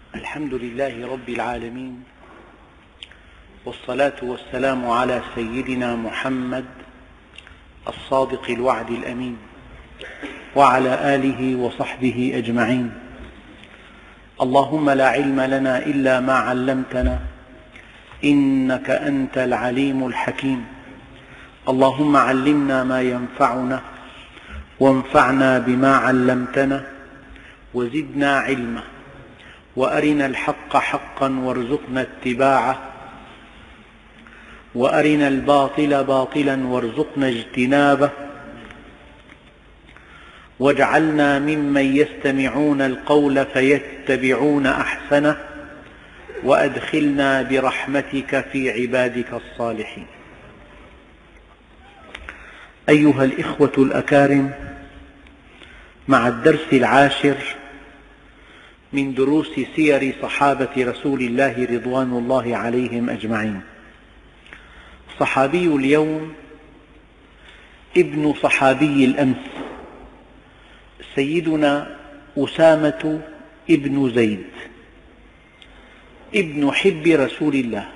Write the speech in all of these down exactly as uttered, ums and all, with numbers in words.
الحمد لله رب العالمين، والصلاة والسلام على سيدنا محمد الصادق الوعد الأمين، وعلى آله وصحبه أجمعين. اللهم لا علم لنا إلا ما علمتنا، إنك أنت العليم الحكيم. اللهم علمنا ما ينفعنا، وانفعنا بما علمتنا، وزدنا علما، وأرنا الحق حقا وارزقنا اتباعه، وأرنا الباطل باطلا وارزقنا اجتنابه، واجعلنا ممن يستمعون القول فيتبعون أحسنه، وأدخلنا برحمتك في عبادك الصالحين. أيها الإخوة الأكارم، مع الدرس العاشر من دروس سير صحابة رسول الله رضوان الله عليهم أجمعين. صحابي اليوم ابن صحابي الأمس، سيدنا أسامة ابن زيد، ابن حب رسول الله.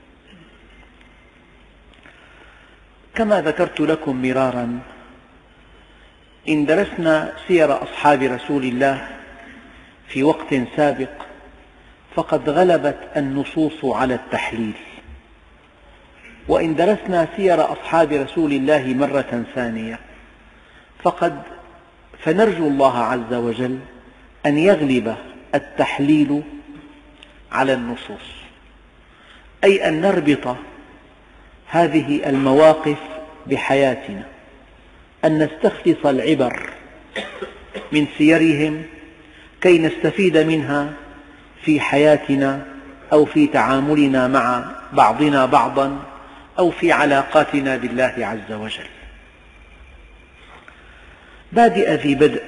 كما ذكرت لكم مرارا، إن درسنا سير أصحاب رسول الله في وقت سابق فقد غلبت النصوص على التحليل، وإن درسنا سير أصحاب رسول الله مرة ثانية فقد فنرجو الله عز وجل أن يغلب التحليل على النصوص، أي أن نربط هذه المواقف بحياتنا، أن نستخلص العبر من سيرهم كي نستفيد منها في حياتنا، أو في تعاملنا مع بعضنا بعضا، أو في علاقاتنا بالله عز وجل. بادئ ذي بدء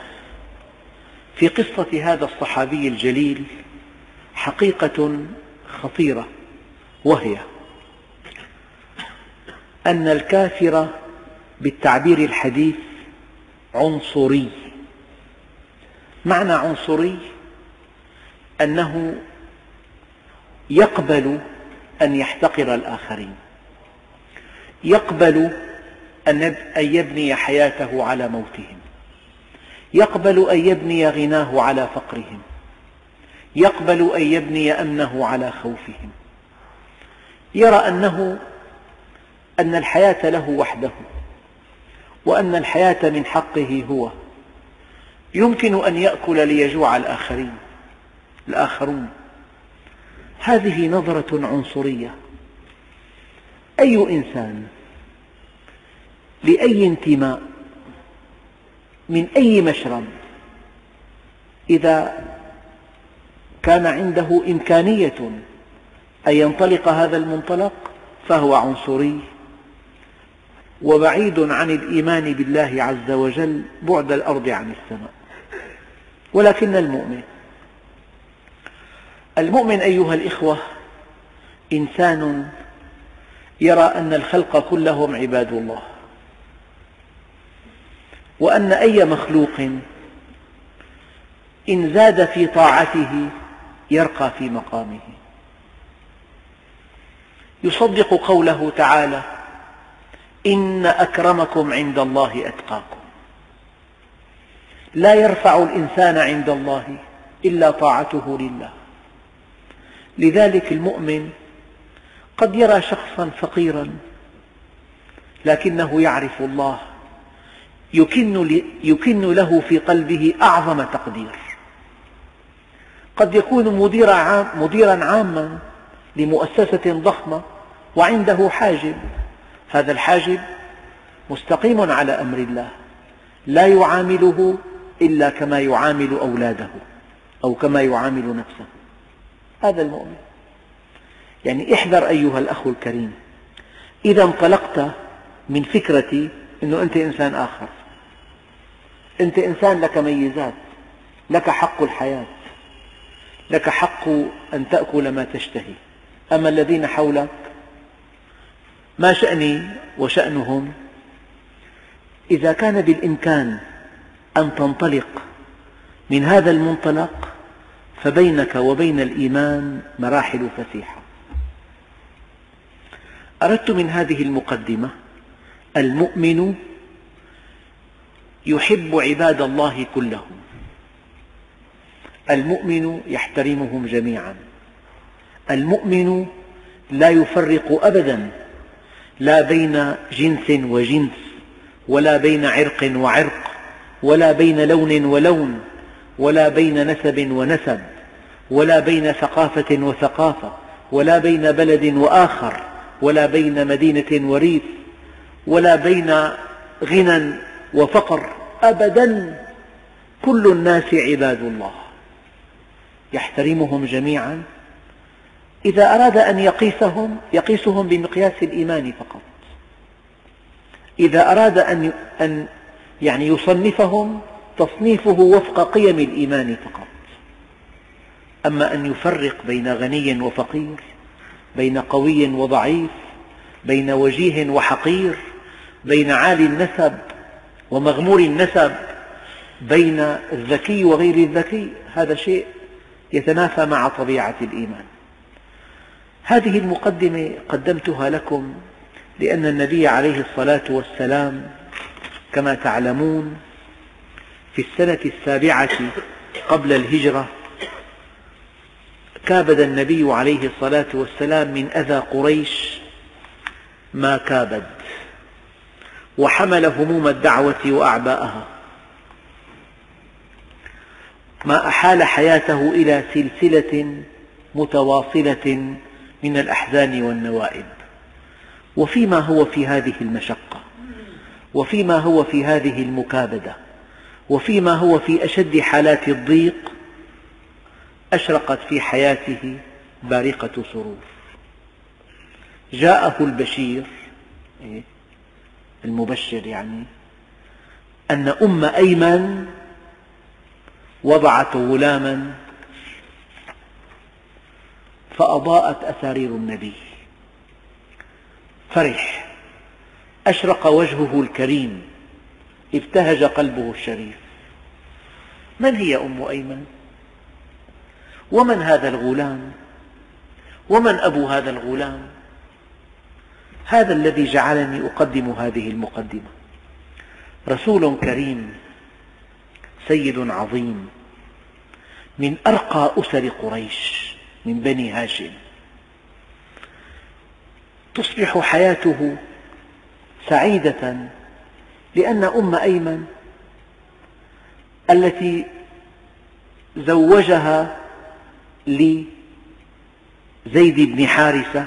في قصة هذا الصحابي الجليل حقيقة خطيرة، وهي أن الكافر بالتعبير الحديث عنصري. معنى عنصري أنه يقبل أن يحتقر الآخرين، يقبل أن يبني حياته على موتهم، يقبل أن يبني غناه على فقرهم، يقبل أن يبني أمنه على خوفهم، يرى أنه أن الحياة له وحده، وأن الحياة من حقه هو. يمكن أن يأكل ليجوع الآخرين الآخرون. هذه نظرة عنصرية. أي إنسان لأي انتماء من أي مشرب، إذا كان عنده إمكانية أن ينطلق هذا المنطلق فهو عنصري، وبعيد عن الإيمان بالله عز وجل بعد الأرض عن السماء. ولكن المؤمن المؤمن أيها الإخوة إنسان يرى أن الخلق كلهم عباد الله، وأن أي مخلوق إن زاد في طاعته يرقى في مقامه. يصدق قوله تعالى: إن أكرمكم عند الله أتقاكم. لا يرفع الإنسان عند الله إلا طاعته لله. لذلك المؤمن قد يرى شخصا فقيرا لكنه يعرف الله، يكن, يكن له في قلبه أعظم تقدير. قد يكون مدير عام مديرا عاما لمؤسسة ضخمة وعنده حاجب، هذا الحاجب مستقيم على أمر الله، لا يعامله إلا كما يعامل أولاده أو كما يعامل نفسه. هذا المؤمن. يعني احذر أيها الأخ الكريم، إذا انطلقت من فكرة أنه أنت إنسان آخر، أنت إنسان لك ميزات، لك حق الحياة، لك حق أن تأكل ما تشتهي، أما الذين حولك ما شأني وشأنهم. إذا كان بالإمكان أن تنطلق من هذا المنطلق فبينك وبين الإيمان مراحل فسيحة. أردت من هذه المقدمة: المؤمن يحب عباد الله كلهم، المؤمن يحترمهم جميعا، المؤمن لا يفرق أبدا لا بين جنس وجنس، ولا بين عرق وعرق، ولا بين لون ولون، ولا بين نسب ونسب، ولا بين ثقافة وثقافة، ولا بين بلد وآخر، ولا بين مدينة وريف، ولا بين غنى وفقر، أبدا. كل الناس عباد الله، يحترمهم جميعا. إذا أراد أن يقيسهم يقيسهم بمقياس الإيمان فقط، إذا أراد أن أن يعني يصنفهم تصنيفه وفق قيم الإيمان فقط. أما أن يفرق بين غني وفقير، بين قوي وضعيف، بين وجيه وحقير، بين عالي النسب ومغمور النسب، بين الذكي وغير الذكي، هذا شيء يتنافى مع طبيعة الإيمان. هذه المقدمة قدمتها لكم لأن النبي عليه الصلاة والسلام كما تعلمون في السنة السابعة قبل الهجرة كابد النبي عليه الصلاة والسلام من أذى قريش ما كابد، وحمل هموم الدعوة وأعباءها، ما أحال حياته إلى سلسلة متواصلة من الأحزان والنوائب. وفيما هو في هذه المشقة، وفيما هو في هذه المكابدة، وفيما هو في أشد حالات الضيق، أشرقت في حياته بارقة سرور. جاءه البشير المبشر، يعني أن أم أيمن وضعت غلاما فأضاءت أسارير النبي، فرح، أشرق وجهه الكريم، ابتهج قلبه الشريف. من هي أم أيمن؟ ومن هذا الغلام؟ ومن أبو هذا الغلام؟ هذا الذي جعلني أقدم هذه المقدمة. رسول كريم، سيد عظيم، من أرقى أسر قريش، من بني هاشم، تصبح حياته سعيدة لأن أم أيمن التي زوجها لزيد بن حارثة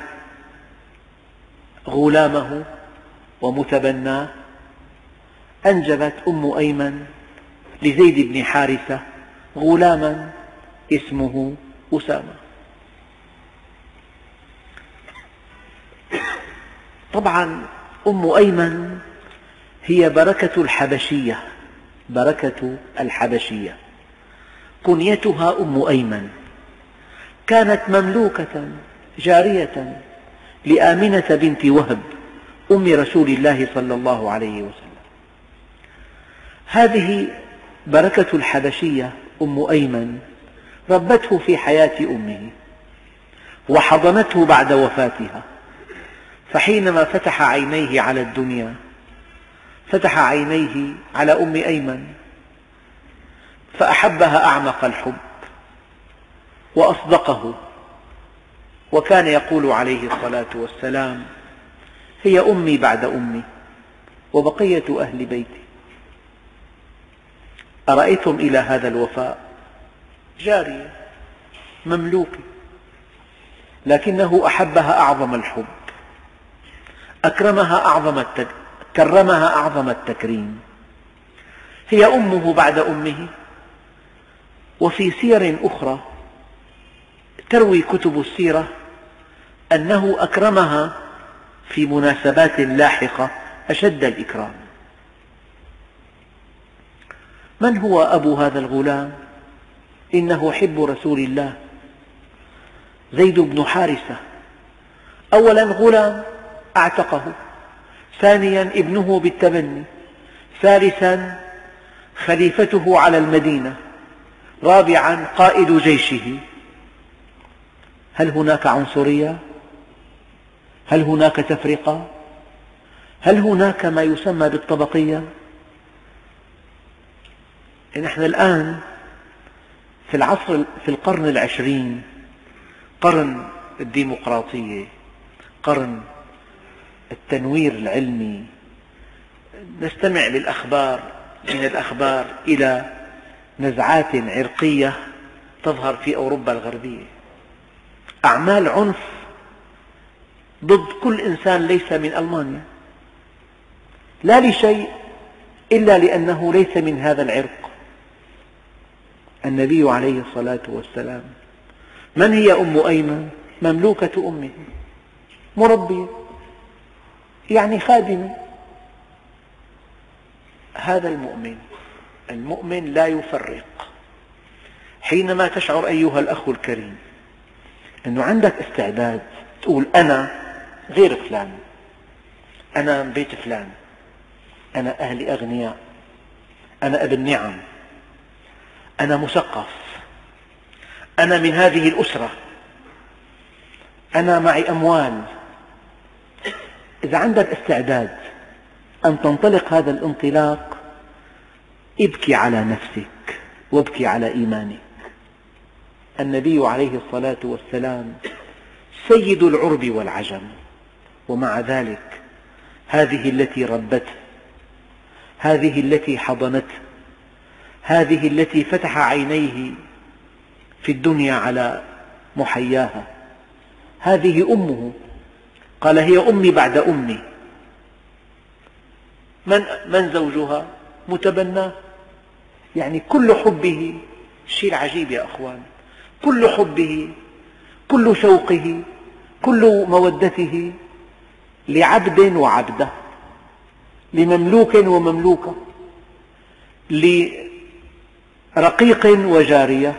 غلامه ومتبناه، أنجبت أم أيمن لزيد بن حارثة غلاما اسمه أسامة. طبعا أم أيمن هي بركة الحبشية، بركة الحبشية، كنيتها أم أيمن، كانت مملوكة جارية لآمنة بنت وهب أم رسول الله صلى الله عليه وسلم. هذه بركة الحبشية أم أيمن ربته في حياة أمه وحضنته بعد وفاتها، فحينما فتح عينيه على الدنيا فتح عينيه على أم أيمن فأحبها أعمق الحب وأصدقه، وكان يقول عليه الصلاة والسلام: هي أمي بعد أمي وبقية أهل بيتي. أرأيتم إلى هذا الوفاء؟ جارية مملوكة، لكنه أحبها أعظم الحب، أكرمها أعظم التك... كرمها أعظم التكريم. هي أمه بعد أمه. وفي سير أخرى تروي كتب السيرة أنه أكرمها في مناسبات لاحقة أشد الإكرام. من هو أبو هذا الغلام؟ إنه حب رسول الله، زيد بن حارثة. أولا غلام أعتقه، ثانيا ابنه بالتبني، ثالثا خليفته على المدينة، رابعا قائد جيشه. هل هناك عنصرية؟ هل هناك تفرقة؟ هل هناك ما يسمى بالطبقية؟ نحن الآن في العصر في القرن العشرين، قرن الديمقراطية، قرن التنوير العلمي، نستمع للأخبار من الأخبار إلى نزعات عرقية تظهر في أوروبا الغربية، أعمال عنف ضد كل إنسان ليس من ألمانيا، لا لشيء إلا لأنه ليس من هذا العرق. النبي عليه الصلاة والسلام، من هي أم أيمن؟ مملوكة أمه، مربية، يعني خادمة. هذا المؤمن، المؤمن لا يفرق. حينما تشعر أيها الأخ الكريم أنه عندك استعداد تقول أنا غير فلان، أنا من بيت فلان، أنا أهلي أغنياء، أنا ابن نعم، أنا مثقف، أنا من هذه الأسرة، أنا معي أموال. إذا عندك استعداد أن تنطلق هذا الانطلاق، ابكي على نفسك وابكي على إيمانك. النبي عليه الصلاة والسلام سيد العرب والعجم، ومع ذلك هذه التي ربته، هذه التي حضنته، هذه التي فتح عينيه في الدنيا على محياها، هذه أمه، قال هي أمي بعد أمي. من, من زوجها؟ متبناه، يعني كل حبه، الشيء العجيب يا أخوان، كل حبه، كل شوقه، كل مودته لعبد وعبدة، لمملوك ومملوكة، لرقيق وجارية.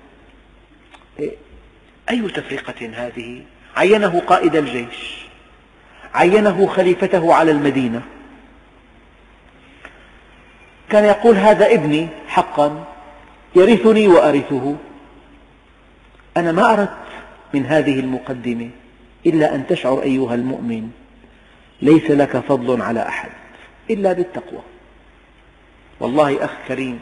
أي تفرقة هذه؟ عينه قائد الجيش، عينه خليفته على المدينة، كان يقول هذا ابني حقا يرثني وأرثه. أنا ما أردت من هذه المقدمة إلا أن تشعر أيها المؤمن ليس لك فضل على أحد إلا بالتقوى. والله أخ كريم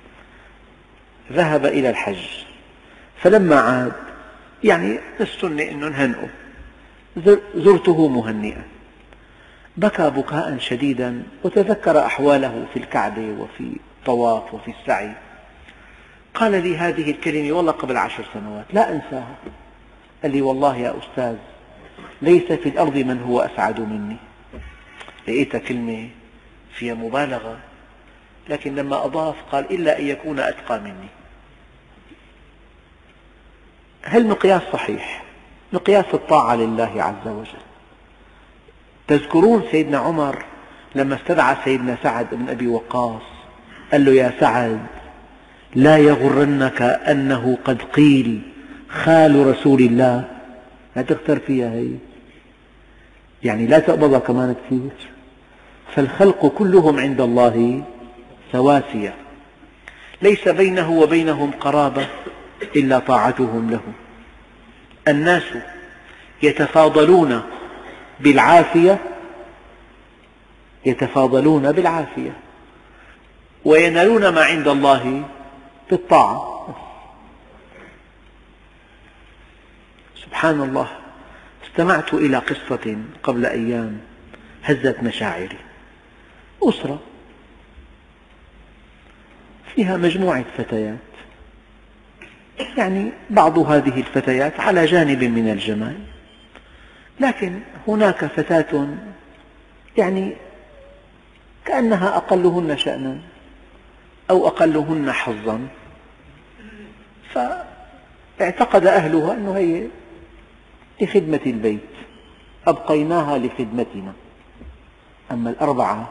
ذهب إلى الحج، فلما عاد، يعني السنة أنه نهنئه، زرته مهنئا، بكى بكاء شديدا وتذكر أحواله في الكعبة وفي الطواف وفي السعي. قال لي هذه الكلمة والله قبل عشر سنوات لا أنساها. قال لي والله يا أستاذ ليس في الأرض من هو أسعد مني. لقيتها كلمة فيها مبالغة، لكن لما أضاف قال إلا أن يكون أتقى مني. هل مقياس صحيح، مقياس الطاعة لله عز وجل. تذكرون سيدنا عمر لما استدعى سيدنا سعد بن أبي وقاص قال له يا سعد لا يغرنك أنه قد قيل خال رسول الله، لا تغتر فيها هي، يعني لا تقبضها كمان كثير. فالخلق كلهم عند الله سواسية، ليس بينه وبينهم قرابة إلا طاعتهم له. الناس يتفاضلون بالعافية، يتفاضلون بالعافية، وينالون ما عند الله بالطاعة. سبحان الله، استمعت إلى قصة قبل أيام هزت مشاعري. أسرة فيها مجموعة فتيات، يعني بعض هذه الفتيات على جانب من الجمال، لكن هناك فتاة يعني كأنها أقلهن شأنا أو أقلهن حظا، فاعتقد أهلها أنه هي لخدمة البيت، أبقيناها لخدمتنا. أما الأربعة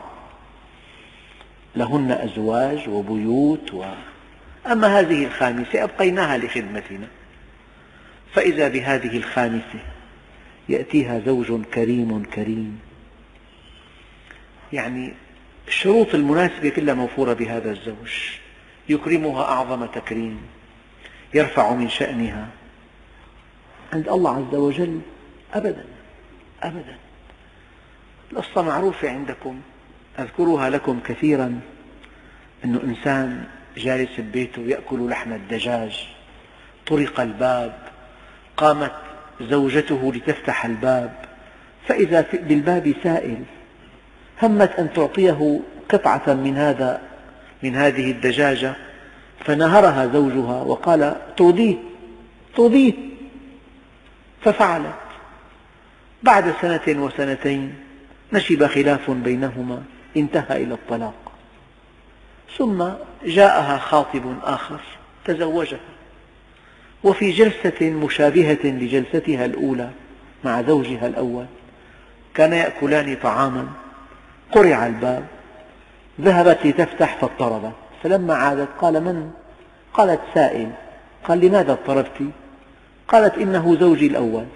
لهن أزواج وبيوت و... أما هذه الخامسة أبقيناها لخدمتنا. فإذا بهذه الخامسة يأتيها زوج كريم كريم، يعني الشروط المناسبة كلها موفورة بهذا الزوج، يكرمها أعظم تكريم، يرفع من شأنها. عند الله عز وجل أبدا أبدا. القصة معروفة عندكم، أذكرها لكم كثيرا، أنه إنسان جالس ببيته يأكل لحم الدجاج، طرق الباب، قامت زوجته لتفتح الباب، فإذا بالباب سائل، همت أن تعطيه قطعة من هذا من هذه الدجاجة، فنهرها زوجها وقال: طرديه طرديه، ففعلت. بعد سنة وسنتين نشب خلاف بينهما، انتهى إلى الطلاق، ثم جاءها خاطب آخر تزوجها، وفي جلسة مشابهة لجلستها الأولى مع زوجها الأول كان يأكلان طعاما، قرع الباب، ذهبت لتفتح فاضطربت، فلما عادت قال: من؟ قالت: سائل. قال: لماذا اضطربت؟ قالت: إنه زوجي الأول.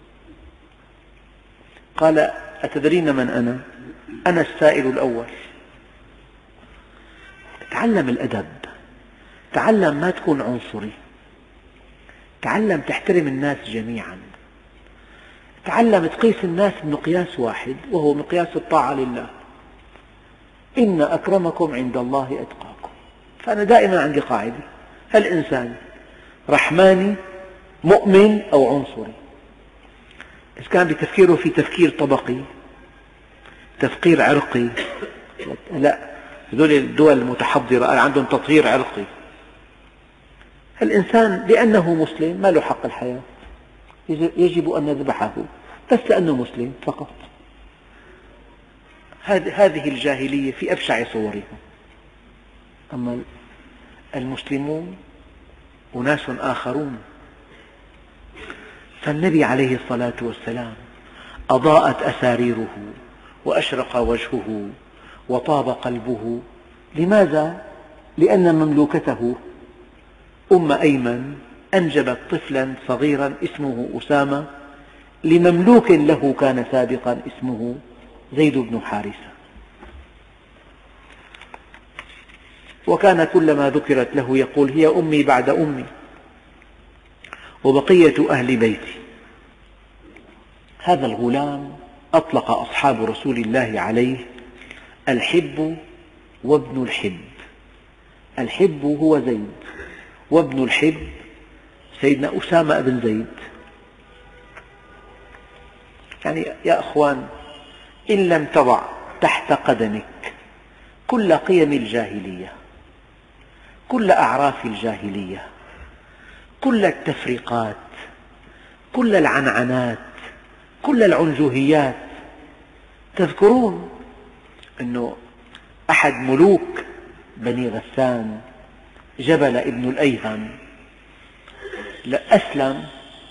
قال: أتدرين من أنا؟ أنا السائل الأول. تعلم الأدب، تعلم ما تكون عنصري، تعلم تحترم الناس جميعا، تعلم تقيس الناس بمقياس واحد وهو مقياس الطاعة لله. إن أكرمكم عند الله أتقاكم. فأنا دائما عندي قاعدة: هل إنسان رحماني مؤمن أو عنصري؟ إذا كان بتفكيره في تفكير طبقي، تفكير عرقي، لا، هذول الدول المتحضرة عندهم تطهير عرقي. الإنسان لأنه مسلم ما له حق الحياة، يجب أن نذبحه بس لأنه مسلم فقط. هذه الجاهلية في أبشع صورها. أما المسلمون أناس آخرون. فالنبي عليه الصلاة والسلام أضاءت أساريره وأشرق وجهه وطاب قلبه. لماذا؟ لأن مملوكته أم أيمن أنجبت طفلا صغيرا اسمه أسامة لمملوك له كان سابقا اسمه زيد بن حارثة، وكان كلما ذكرت له يقول: هي أمي بعد أمي وبقية أهل بيتي. هذا الغلام أطلق أصحاب رسول الله عليه الحب وابن الحب. الحب هو زيد، وابن الحب سيدنا أسامة بن زيد. يعني يا أخوان، إن لم تضع تحت قدمك كل قيم الجاهلية، كل أعراف الجاهلية، كل التفرقات، كل العنعنات، كل العنجهيات. تذكرون أنه أحد ملوك بني غسان جبل ابن الأيهم أسلم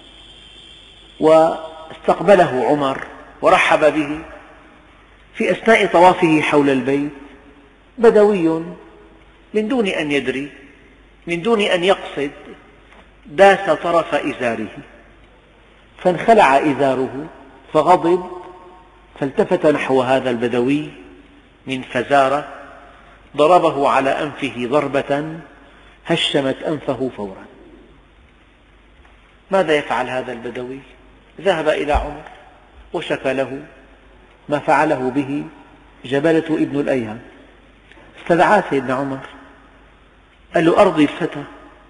واستقبله عمر ورحب به. في أثناء طوافه حول البيت بدوي من دون أن يدري، من دون أن يقصد، داس طرف إزاره فانخلع إزاره فغضب، فالتفت نحو هذا البدوي من فزارة، ضربه على أنفه ضربة هشمت أنفه فورا. ماذا يفعل هذا البدوي؟ ذهب إلى عمر وشكى له ما فعله به جبلة ابن الأيهم. استدعاه سيدنا عمر، قال له: أرضي الفتى،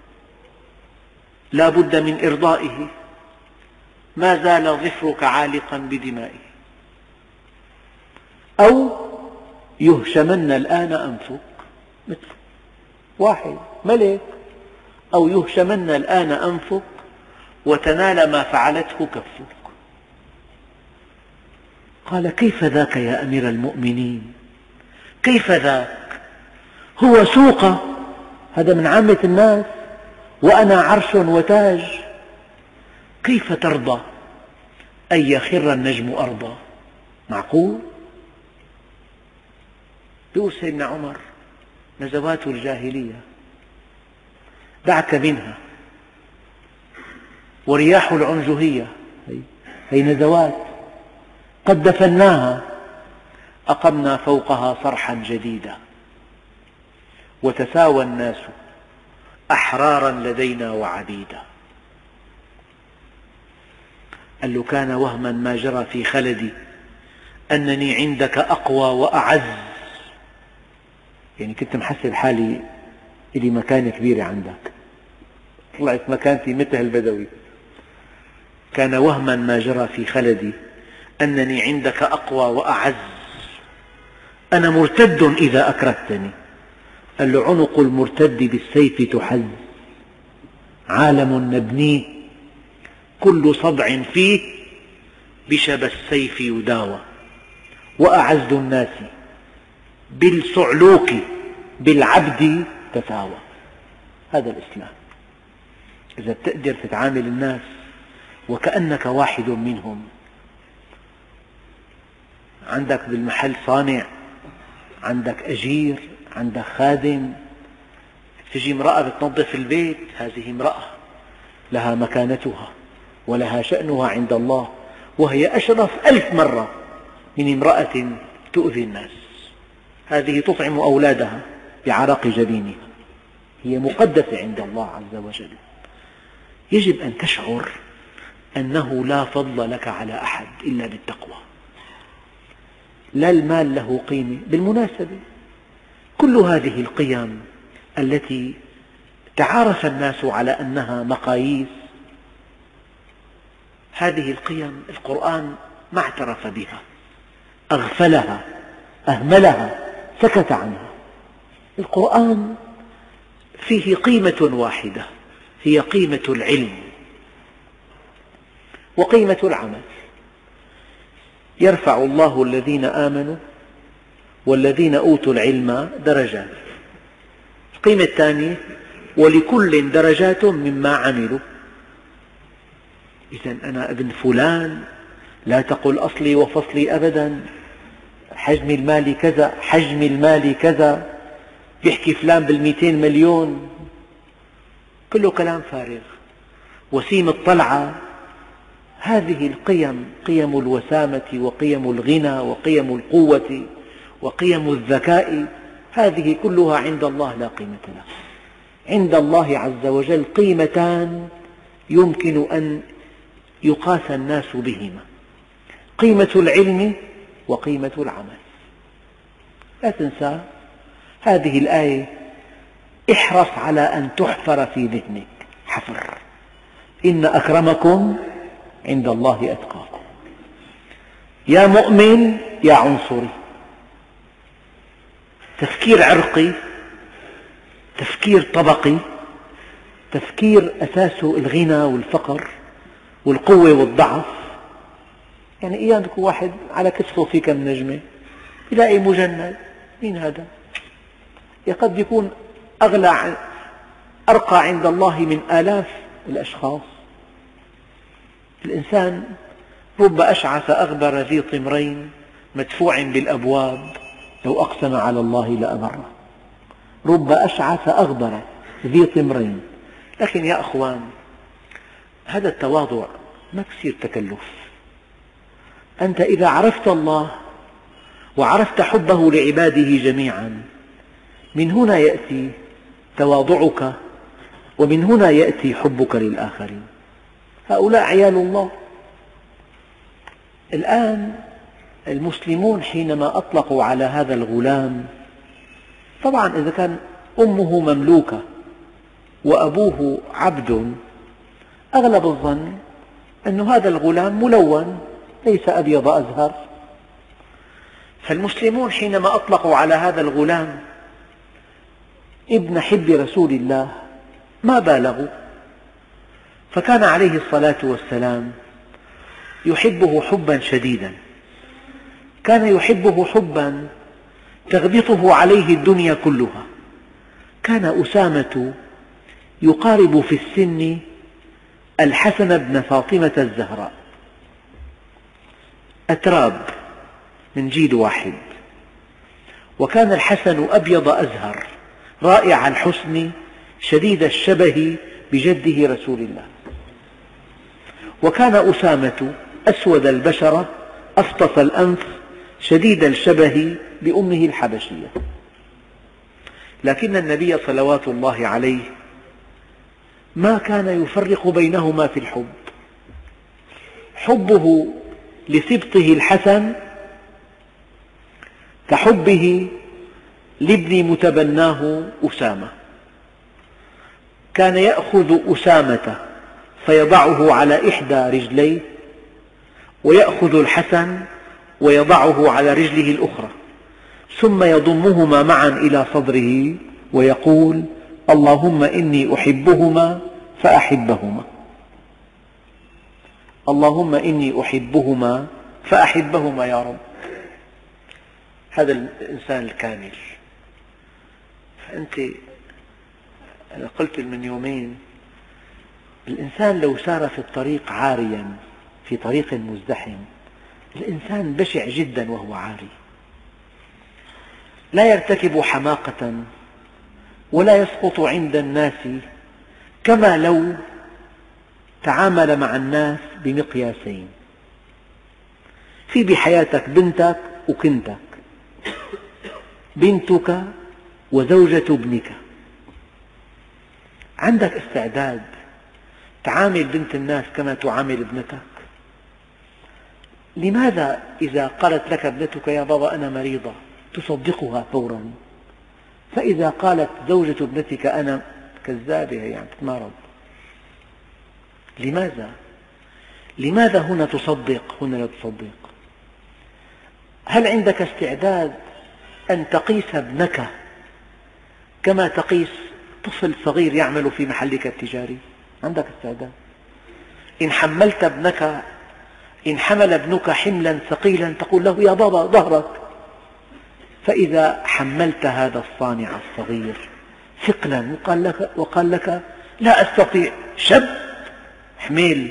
لا بد من إرضائه، ما زال ظفرك عالقا بدمائه، أو يهشمن الآن أنفك. مثل واحد ملك، أو يهشمن الآن أنفك وتنال ما فعلته كفك. قال: كيف ذاك يا أمير المؤمنين؟ كيف ذاك؟ هو سوقة، هذا من عامة الناس، وأنا عرش وتاج. كيف ترضى أن يخر النجم أرضا؟ معقول؟ يقول سيدنا عمر: نزوات الجاهلية دعك منها، ورياح العنجهية هي نزوات قد دفناها، أقمنا فوقها صرحا جديدا، وتساوى الناس أحرارا لدينا وعبيدا. قال له كان وهما ما جرى في خلدي أنني عندك أقوى وأعز، يعني كنت محسب حالي إلي مكانة كبيرة عندك، طلعت مكانتي مثل البدوي. كان وهما ما جرى في خلدي أنني عندك أقوى وأعز، أنا مرتد إذا أكرهتني. قال له عنق المرتد بالسيف تحز، عالم نبنيه كل صدع فيه بشب السيف يداوى، وأعز الناس بالصعلوك بالعبد تساوى. هذا الإسلام. إذا بتقدر تتعامل الناس وكأنك واحد منهم، عندك بالمحل صانع، عندك أجير، عندك خادم، تجي امرأة بتنظف البيت، هذه امرأة لها مكانتها ولها شأنها عند الله، وهي أشرف ألف مرة من امرأة تؤذي الناس. هذه تطعم أولادها بعرق جبينها، هي مقدسة عند الله عز وجل. يجب أن تشعر أنه لا فضل لك على أحد إلا بالتقوى. لا المال له قيمة. بالمناسبة كل هذه القيم التي تعارف الناس على أنها مقاييس، هذه القيم القرآن ما اعترف بها، أغفلها، أهملها، سكت عنها. القرآن فيه قيمة واحدة، هي قيمة العلم وقيمة العمل. يرفع الله الذين آمنوا والذين أوتوا العلم درجات. القيمة الثانية ولكل درجات مما عملوا. إذن أنا ابن فلان، لا تقل أصلي وفصلي أبدا، حجم المال كذا، حجم المال كذا، يحكي فلان بالمئتين مليون، كله كلام فارغ. وسيم الطلعة. هذه القيم، قيم الوسامة وقيم الغنى وقيم القوة وقيم الذكاء، هذه كلها عند الله لا قيمة لها. عند الله عز وجل قيمتان يمكن أن يقاس الناس بهما: قيمة العلم وقيمة العمل. لا تنسى هذه الآية، احرص على أن تحفر في ذهنك حفر: إن أكرمكم عند الله أتقاكم. يا مؤمن يا عنصري. تفكير عرقي، تفكير طبقي، تفكير أساسه الغنى والفقر والقوة والضعف. يعني أيام يكون واحد على كتفه في كم نجمة، يلاقي مجند، مين هذا؟ قد يكون أغلى أرقى عند الله من آلاف الأشخاص. الإنسان رب أشعث أغبر ذي طمرين مدفوع بالأبواب لو أقسم على الله لأبره. رب أشعث أغبر ذي طمرين. لكن يا أخوان، هذا التواضع ما بصير تكلف. أنت إذا عرفت الله وعرفت حبه لعباده جميعا، من هنا يأتي تواضعك، ومن هنا يأتي حبك للآخرين. هؤلاء عيال الله. الآن المسلمون حينما أطلقوا على هذا الغلام، طبعا إذا كان أمه مملوكة وأبوه عبد، أغلب الظن أن هذا الغلام ملون ليس أبيض أزهر. فالمسلمون حينما أطلقوا على هذا الغلام ابن حب رسول الله ما بالغوا، فكان عليه الصلاة والسلام يحبه حبا شديدا، كان يحبه حبا تغبطه عليه الدنيا كلها. كان أسامة يقارب في السن الحسن بن فاطمة الزهراء، أتراب من جيل واحد. وكان الحسن أبيض أزهر رائع الحسن شديد الشبه بجده رسول الله. وكان أسامة أسود البشرة أفطس الأنف شديد الشبه بأمه الحبشية. لكن النبي صلوات الله عليه ما كان يفرق بينهما في الحب. حبه لسبطه الحسن كحبه لابن متبناه أسامة. كان يأخذ أسامة فيضعه على إحدى رجليه، ويأخذ الحسن ويضعه على رجله الأخرى، ثم يضمهما معا إلى صدره ويقول: اللهم إني أحبهما فأحبهما، اللهم إني أحبهما فأحبهما يا رب. هذا الإنسان الكامل. فأنت، أنا قلت من يومين، الإنسان لو سار في الطريق عاريا، في طريق مزدحم، الإنسان بشع جدا وهو عاري، لا يرتكب حماقة ولا يسقط عند الناس، كما لو تعامل مع الناس بمقياسين. في بحياتك بنتك وكنتك، بنتك وزوجة ابنك. عندك استعداد تعامل بنت الناس كما تعامل ابنتك؟ لماذا إذا قالت لك ابنتك يا بابا أنا مريضة تصدقها فورا، فإذا قالت زوجة ابنتك أنا كذابة هي عم تتمارض؟ لماذا؟ لماذا هنا تصدق هنا لا تصدق؟ هل عندك استعداد أن تقيس ابنك كما تقيس طفل صغير يعمل في محلك التجاري؟ عندك استعداد؟ إن حملت ابنك، إن حمل ابنك حملا ثقيلا تقول له يا بابا ظهرك. فإذا حملت هذا الصانع الصغير ثقلا وقال لك, وقال لك لا أستطيع، شب حميل،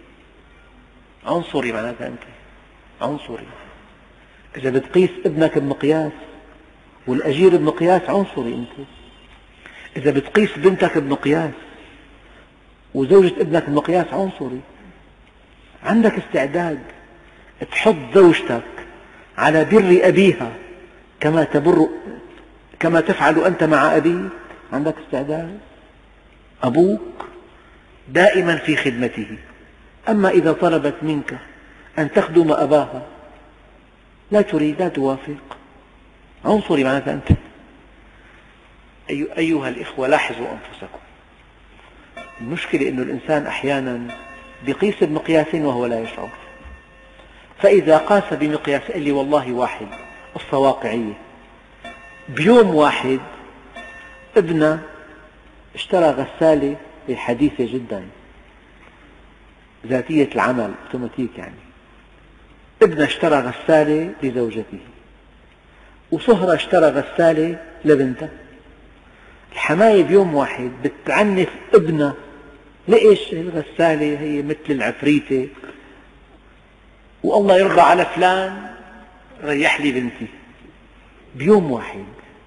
عنصري معناتها أنت عنصري. إذا بتقيس ابنك بمقياس والأجير بمقياس عنصري أنت. إذا بتقيس بنتك بمقياس وزوجة ابنك بمقياس عنصري. عندك استعداد تحط زوجتك على بر أبيها كما تبر كما تفعل أنت مع أبيك؟ عندك استعداد؟ أبوك دائما في خدمته، أما إذا طلبت منك أن تخدم أباها لا تريد، لا توافق، عنصري معناتها أنت. أيها الإخوة لاحظوا أنفسكم. المشكلة أن الإنسان أحيانا بقيس بمقياسين وهو لا يشعر. فإذا قاس بمقياس اللي والله واحد، قصة واقعية، بيوم واحد ابنه اشترى غسالة حديثة جدا ذاتية العمل اوتوماتيك، يعني ابنه اشترى غسالة لزوجته، وصهرة اشترى غسالة لبنته. الحماية بيوم واحد بتعنف ابنه، ليش الغسالة هي مثل العفريتة، والله يرضى على فلان ريح لي بنتي. بيوم واحد،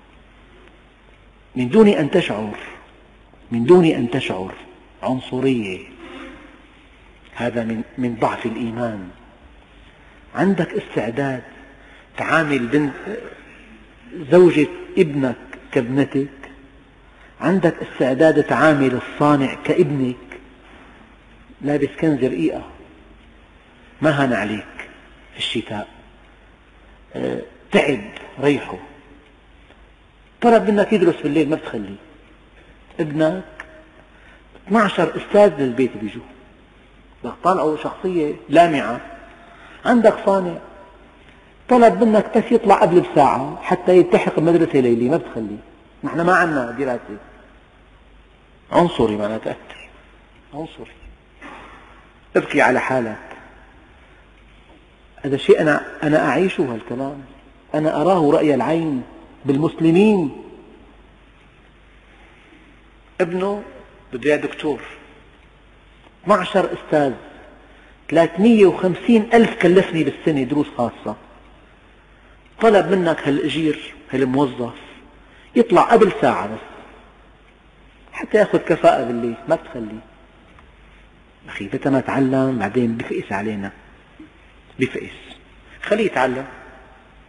من دون أن تشعر، من دون أن تشعر عنصرية. هذا من من ضعف الإيمان. عندك استعداد تعامل بنت زوجة ابنك كابنتك؟ عندك استعداد تعامل الصانع كابنك؟ لابس كنز رقيقة ما هان عليك في الشتاء، تعب ريحه، طلب منك يدرس بالليل ما بتخليه. ابنك اثني عشر أستاذ للبيت بيجوا، بدك طالعوا شخصية لامعة. عندك صانع طلب منك بس يطلع قبل بساعة حتى يلتحق بمدرسة ليلية ما بتخليه. نحن ما عندنا دراسة، عنصري معناتها أكثر، عنصري. ابكي على حالك. هذا شيء أنا أنا أعيشه، هالكلام أنا أراه رأي العين بالمسلمين. ابنه بده إياه دكتور، اثني عشر أستاذ، ثلاثمئة وخمسين ألف كلفني بالسنة دروس خاصة. طلب منك هالأجير هالموظف يطلع قبل ساعة بس حتى يأخذ كفاءة بالليل ما بتخليه. أخي متى ما تعلم بعدين بفئس علينا، بفئس، خليه يتعلم.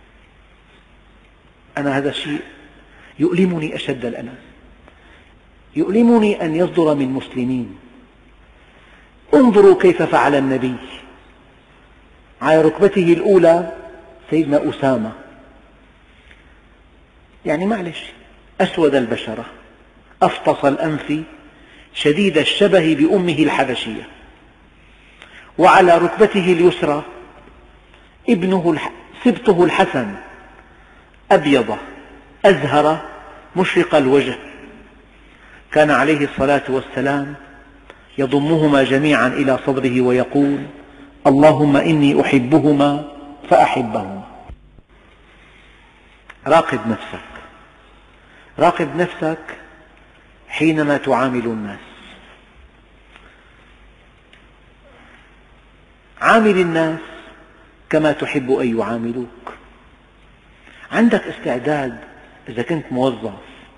أنا هذا الشيء يؤلمني أشد الألم. يؤلمني أن يصدر من مسلمين. انظروا كيف فعل النبي. على ركبته الأولى سيدنا أسامة، يعني معلش أسود البشرة، أفطس الأنف، شديد الشبه بأمه الحبشية. وعلى ركبته اليسرى ابنه سبطه الحسن، أبيض أزهر مشرق الوجه، كان عليه الصلاة والسلام يضمهما جميعا إلى صدره ويقول: اللهم إني أحبهما فأحبهما. راقب نفسك، راقب نفسك حينما تعامل الناس. عامل الناس كما تحب أن يعاملوك. عندك استعداد إذا كنت موظف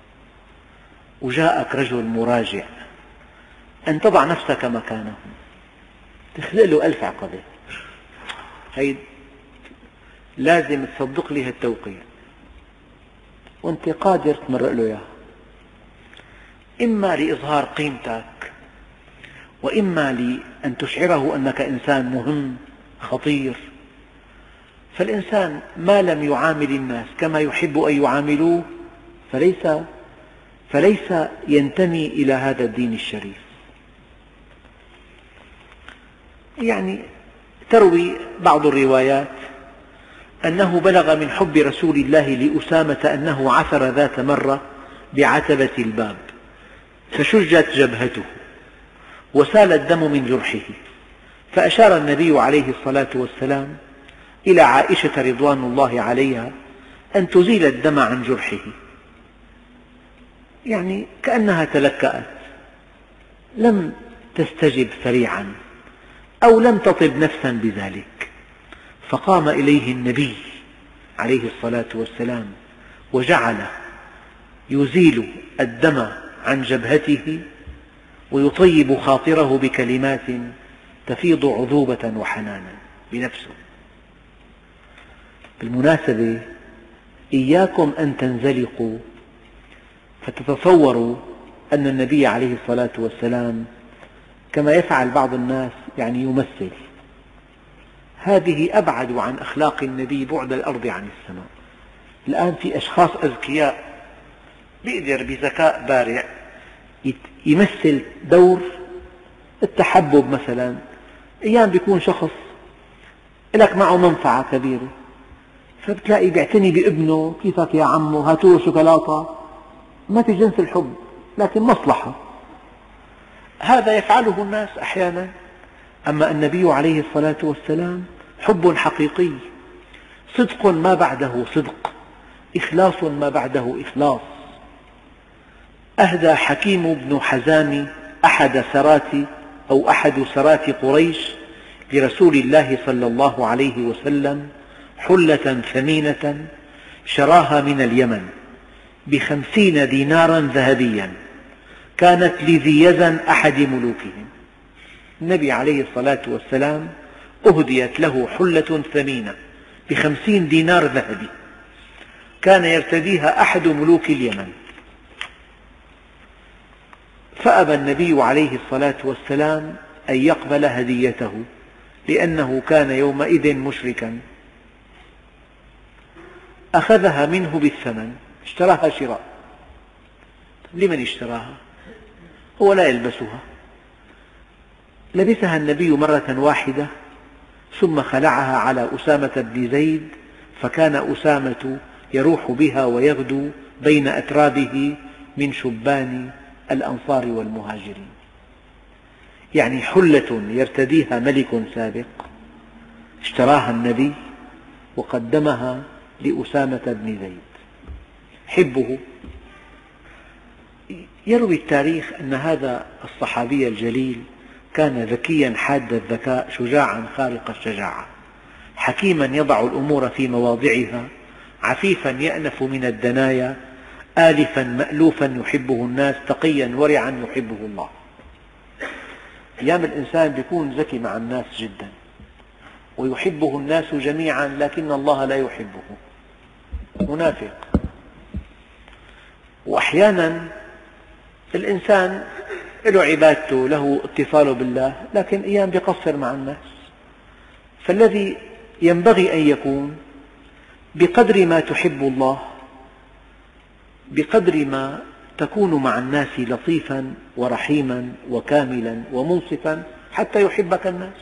وجاءك رجل مراجع أن تضع نفسك مكانه، تخلق له ألف عقبة. هي لازم تصدق لي هالتوقيع وأنت قادر تمرق له إياها، إما لإظهار قيمتك، وإما لأن تشعره أنك إنسان مهم خطير. فالإنسان ما لم يعامل الناس كما يحب أن يعاملوه فليس, فليس ينتمي إلى هذا الدين الشريف. يعني تروي بعض الروايات أنه بلغ من حب رسول الله لأسامة أنه عثر ذات مرة بعتبة الباب فشجت جبهته وسال الدم من جرحه، فأشار النبي عليه الصلاة والسلام إلى عائشة رضوان الله عليها أن تزيل الدم عن جرحه، يعني كأنها تلكأت، لم تستجب سريعا أو لم تطب نفسا بذلك. فقام إليه النبي عليه الصلاة والسلام وجعل يزيل الدم عن جبهته ويطيب خاطره بكلمات تفيض عذوبة وحنانا بنفسه. بالمناسبة إياكم أن تنزلقوا فتتصوروا أن النبي عليه الصلاة والسلام كما يفعل بعض الناس يعني يمثل. هذه أبعد عن أخلاق النبي بعد الأرض عن السماء. الآن في أشخاص أذكياء بيقدر بذكاء بارع يمثل دور التحبب مثلا. أيام بيكون شخص لك معه منفعة كبيرة فبتلاقي بيعتني بابنه، كيفك يا عمو، هاتوا له شوكولاتة، ما في جنس الحب لكن مصلحة. هذا يفعله الناس أحيانا. أما النبي عليه الصلاة والسلام حب حقيقي، صدق ما بعده صدق، إخلاص ما بعده إخلاص. أهدى حكيم بن حزام أحد سرات أو أحد سرات قريش لرسول الله صلى الله عليه وسلم حلة ثمينة شراها من اليمن بخمسين دينارا ذهبيا، كانت لذي يزن أحد ملوكهم. النبي عليه الصلاة والسلام أهديت له حلة ثمينة بخمسين دينار ذهبي، كان يرتديها أحد ملوك اليمن. فأبى النبي عليه الصلاة والسلام أن يقبل هديته لأنه كان يومئذ مشركا. أخذها منه بالثمن، اشتراها شراء. لمن اشتراها؟ هو لا يلبسها. لبسها النبي مرة واحدة ثم خلعها على أسامة بن زيد، فكان أسامة يروح بها ويغدو بين أترابه من شبان الأنصار والمهاجرين. يعني حلة يرتديها ملك سابق اشتراها النبي وقدمها لأسامة بن زيد حبه. يروي التاريخ أن هذا الصحابي الجليل كان ذكيا حاد الذكاء، شجاعا خارق الشجاعة، حكيما يضع الأمور في مواضعها، عفيفا يأنف من الدنايا، آلفا مألوفا يحبه الناس، تقيا ورعا يحبه الله. أيام الإنسان يكون ذكي مع الناس جدا ويحبه الناس جميعا لكن الله لا يحبه، منافق. وأحيانا الإنسان له عبادته، له اتصاله بالله، لكن أيام بيقصر مع الناس. فالذي ينبغي أن يكون بقدر ما تحب الله، بقدر ما تكون مع الناس لطيفا ورحيما وكاملا ومنصفا حتى يحبك الناس.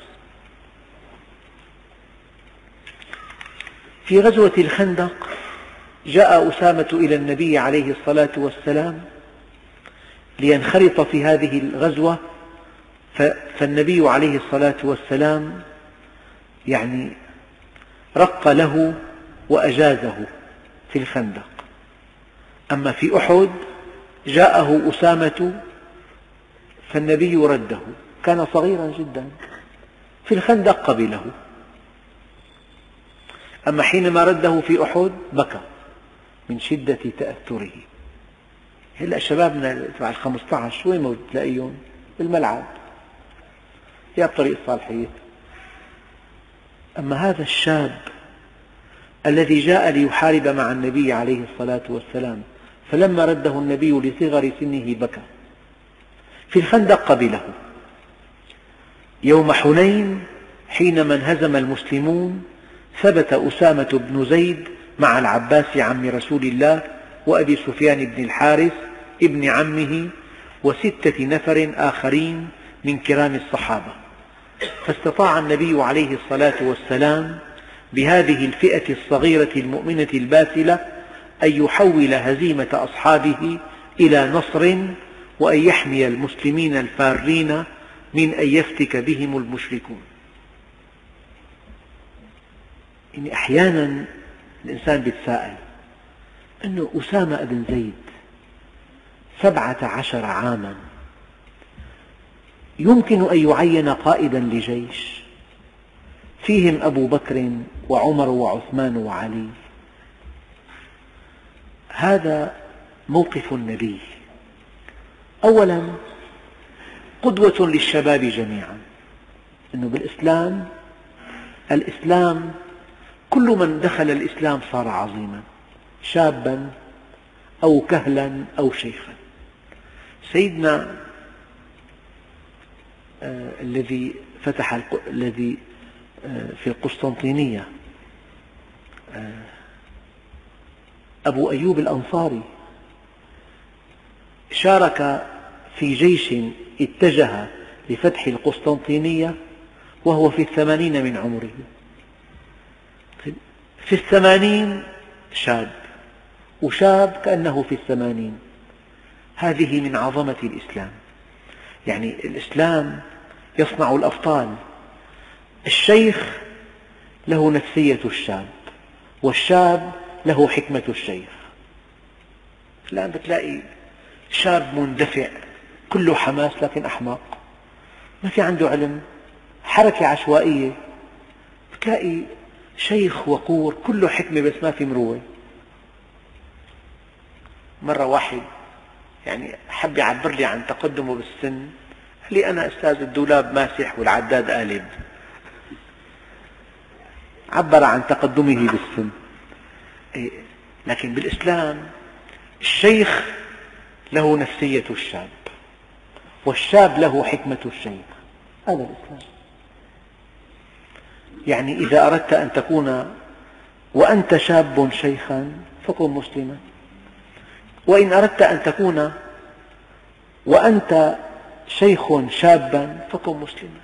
في غزوة الخندق جاء أسامة إلى النبي عليه الصلاة والسلام لينخرط في هذه الغزوة، فالنبي عليه الصلاة والسلام يعني رق له وأجازه في الخندق. أما في أحد جاءه أسامة فالنبي رده، كان صغيرا جدا، في الخندق قبله. أما حينما رده في أحد بكى من شدة تأثره. هلأ شبابنا تبع الخمسة عشر وين ما تلاقيهم؟ بالملعب يا بطريق الصالحية. أما هذا الشاب الذي جاء ليحارب مع النبي عليه الصلاة والسلام، فلما رده النبي لصغر سنه بكى. في الخندق قبله. يوم حنين حينما انهزم المسلمون ثبت أسامة بن زيد مع العباس عم رسول الله وأبي سفيان بن الحارث ابن عمه وستة نفر آخرين من كرام الصحابة، فاستطاع النبي عليه الصلاة والسلام بهذه الفئة الصغيرة المؤمنة الباسلة أن يحول هزيمة أصحابه إلى نصر، وأن يحمي المسلمين الفارين من أن يفتك بهم المشركون. يعني أحيانا الإنسان يتساءل أن أسامة بن زيد سبعة عشر عاما يمكن أن يعين قائدا لجيش فيهم أبو بكر وعمر وعثمان وعلي. هذا موقف النبي. أولا قدوة للشباب جميعا، أنه بالإسلام الإسلام كل من دخل الإسلام صار عظيما، شابا أو كهلا أو شيخا. سيدنا آه الذي فتح الذي آه في القسطنطينية آه أبو أيوب الأنصاري شارك في جيش اتجه لفتح القسطنطينية وهو في الثمانين من عمره. في الثمانين شاب، وشاب كأنه في الثمانين. هذه من عظمة الإسلام. يعني الإسلام يصنع الأبطال. الشيخ له نفسية الشاب، والشاب له حكمة الشيخ. الآن بتلاقي شاب مندفع كله حماس لكن أحمق، ما في عنده علم، حركة عشوائية. بتلاقي شيخ وقور كله حكمة بس ما في مروة. مرة واحد يعني حب يعبر لي عن تقدمه بالسن، قال لي أنا أستاذ الدولاب ماسح والعداد قالب. عبر عن تقدمه بالسن. لكن بالإسلام الشيخ له نفسية الشاب، والشاب له حكمة الشيخ. هذا الإسلام. يعني إذا أردت أن تكون وأنت شاب شيخا فكن مسلما، وإن أردت أن تكون وأنت شيخ شابا فكن مسلما.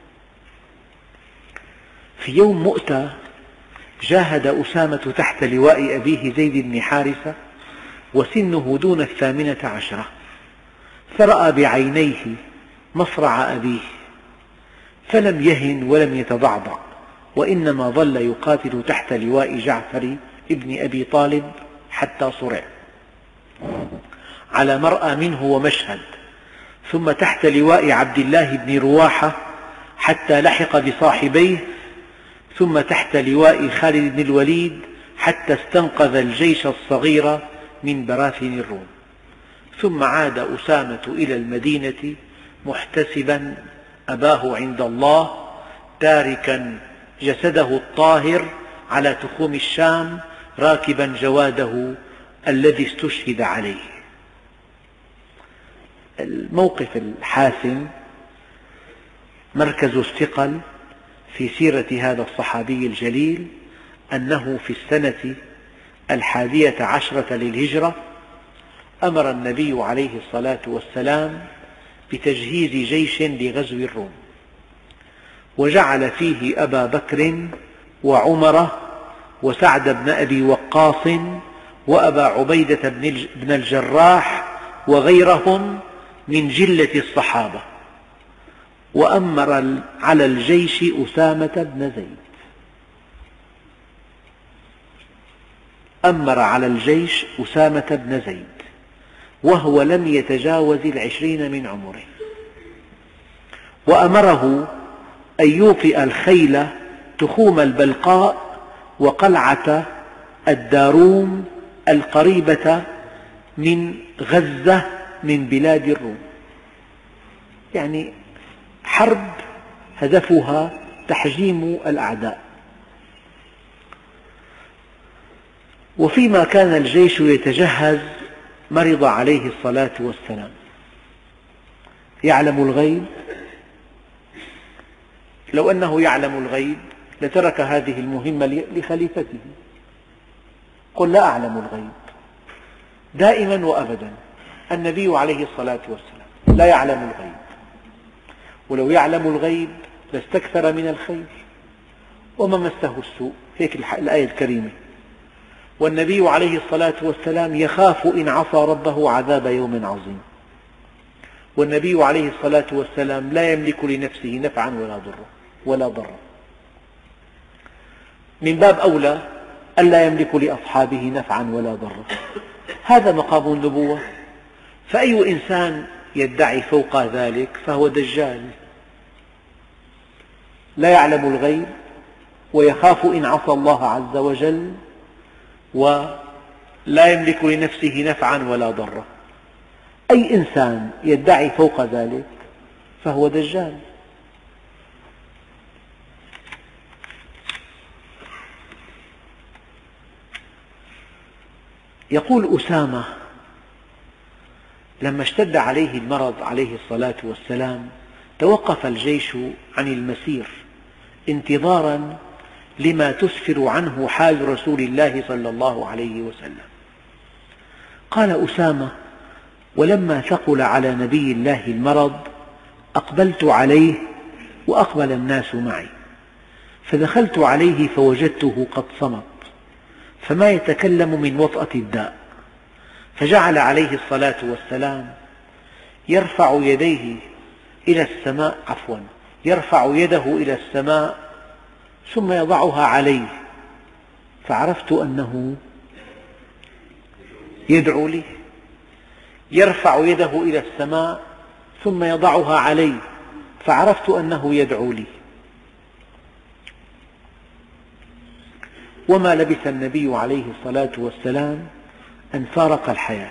في يوم مؤتة جاهد أسامة تحت لواء أبيه زيد بن حارثة وسنه دون الثامنة عشرة، فرأى بعينيه مصرع أبيه فلم يهن ولم يتضعضع، وإنما ظل يقاتل تحت لواء جعفر ابن أبي طالب حتى صرع على مرأى منه ومشهد، ثم تحت لواء عبد الله بن رواحة حتى لحق بصاحبيه، ثم تحت لواء خالد بن الوليد حتى استنقذ الجيش الصغير من براثن الروم. ثم عاد أسامة إلى المدينة محتسبا أباه عند الله، تاركا جسده الطاهر على تخوم الشام، راكبا جواده الذي استشهد عليه. الموقف الحاسم مركز الثقل في سيرة هذا الصحابي الجليل أنه في السنة الحادية عشرة للهجرة أمر النبي عليه الصلاة والسلام بتجهيز جيش لغزو الروم، وجعل فيه أبا بكر وعمر وسعد بن أبي وقاص وأبا عبيدة بن الجراح وغيرهم من جلة الصحابة، وأمر على الجيش أسامة بن زيد أمر على الجيش أسامة بن زيد وهو لم يتجاوز العشرين من عمره، وأمره أن يوطئ الخيل تخوم البلقاء وقلعة الداروم القريبة من غزة من بلاد الروم، يعني حرب هدفها تحجيم الأعداء. وفيما كان الجيش يتجهز مرض عليه الصلاة والسلام. يعلم الغيب؟ لو أنه يعلم الغيب لترك هذه المهمة لخليفته. قل لا أعلم الغيب. دائما وأبدا النبي عليه الصلاة والسلام لا يعلم الغيب، ولو يعلم الغيب لاستكثر من الخير وما مسه السوء. هيك الآية الكريمة. والنبي عليه الصلاة والسلام يخاف إن عصى ربه عذاب يوم عظيم. والنبي عليه الصلاة والسلام لا يملك لنفسه نفعا ولا ضرا ولا ضرا، من باب أولى ألا يملك لأصحابه نفعا ولا ضرا. هذا مقام النبوة، فأي إنسان يدعي فوق ذلك فهو دجال. لا يعلم الغيب ويخاف إن عصى الله عز وجل ولا يملك لنفسه نفعا ولا ضرا. أي إنسان يدعي فوق ذلك فهو دجال. يقول أسامة: لما اشتد عليه المرض عليه الصلاة والسلام توقف الجيش عن المسير انتظارا لما تسفر عنه حال رسول الله صلى الله عليه وسلم. قال أسامة: ولما ثقل على نبي الله المرض أقبلت عليه وأقبل الناس معي، فدخلت عليه فوجدته قد صمت فما يتكلم من وطأة الداء، فجعل عليه الصلاة والسلام يرفع يديه إلى السماء عفوا يرفع يده إلى السماء ثم يضعها عليه، فعرفت أنه يدعو لي. يرفع يده إلى السماء ثم يضعها عليه، فعرفت أنه يدعو لي. وما لبث النبي عليه الصلاة والسلام أن فارق الحياة،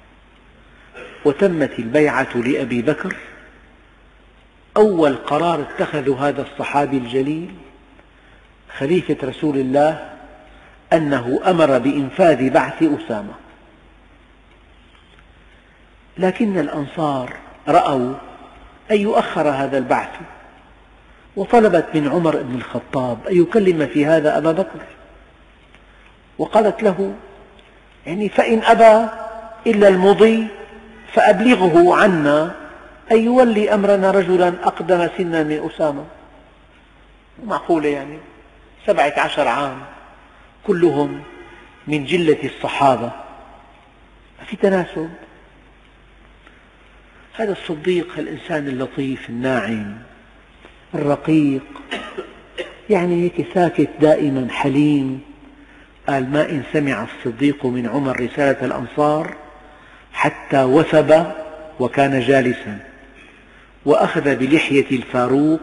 وتمت البيعة لأبي بكر. أول قرار اتخذ هذا الصحابي الجليل خليفة رسول الله أنه أمر بإنفاذ بعث أسامة، لكن الأنصار رأوا أن يؤخر هذا البعث، وطلبت من عمر بن الخطاب أن يكلم في هذا أبا بكر، وقالت له: يعني فإن أبى إلا المضي فأبلغه عنا أن يولي أمرنا رجلا أقدم سنا من أسامة. معقولة يعني سبعة عشر عام كلهم من جلة الصحابة، في تناسب. هذا الصديق الإنسان اللطيف الناعم الرقيق، يعني هيك ساكت دائما حليم. قال: ما إن سمع الصديق من عمر رسالة الأنصار حتى وثب وكان جالسا، وأخذ بلحية الفاروق